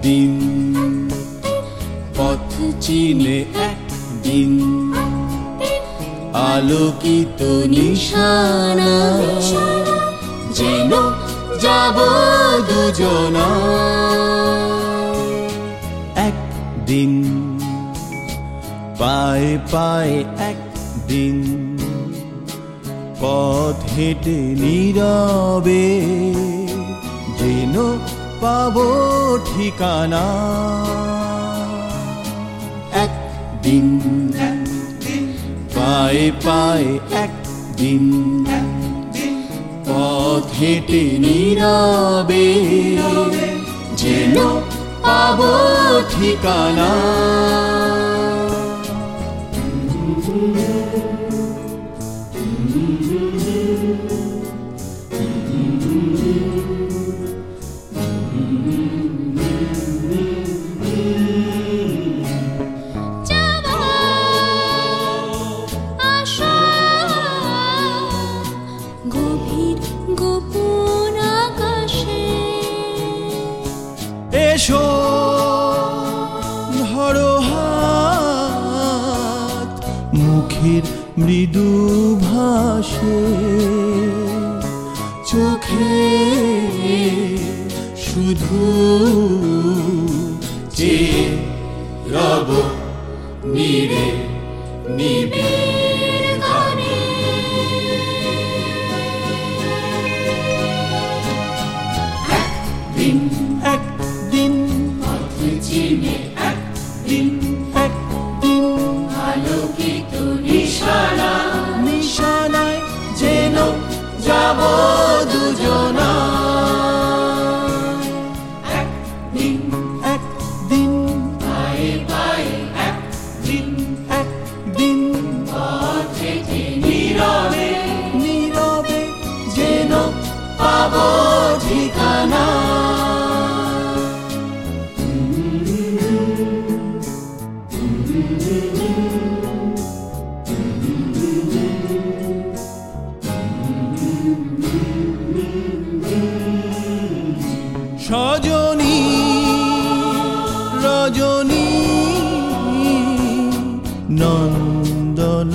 একদিন পথ চিনে একদিন আলোকিত নিশানা যেন যাব দুজনা একদিন পায়ে পায়ে একদিন পথ হেঁটে নীরবে যেন পাবো ঠিকানা একদিন পায়ে পায়ে একদিন পথ হেঁটে নীরবে যেন পাবো ঠিকানা এসো ধরো হাত মুখের মৃদু ভাষে চোখে শুধু চেয়ে রব নীরে নিবে একদিন পথ চিনে একদিন একদিন আলোকিত নিশানা নিশানায় যেন যাব দুজনা একদিন একদিন পায়ে পায়ে একদিন একদিন পথ হেঁটে নীরবে নীরবে যেন পাবো ঠিকানা সজনী রজনী নন্দন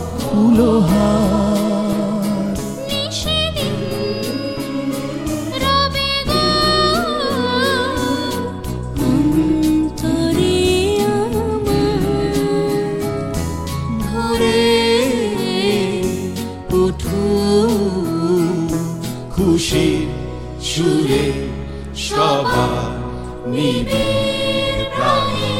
ফুলহার ধরে উঠু খুশির সুরে সবার নিবে প্রাণে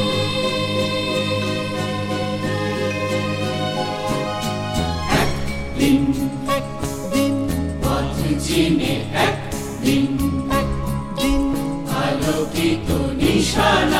একদিন একদিন পথ চিনে একদিন একদিন আলোকিত নিশানা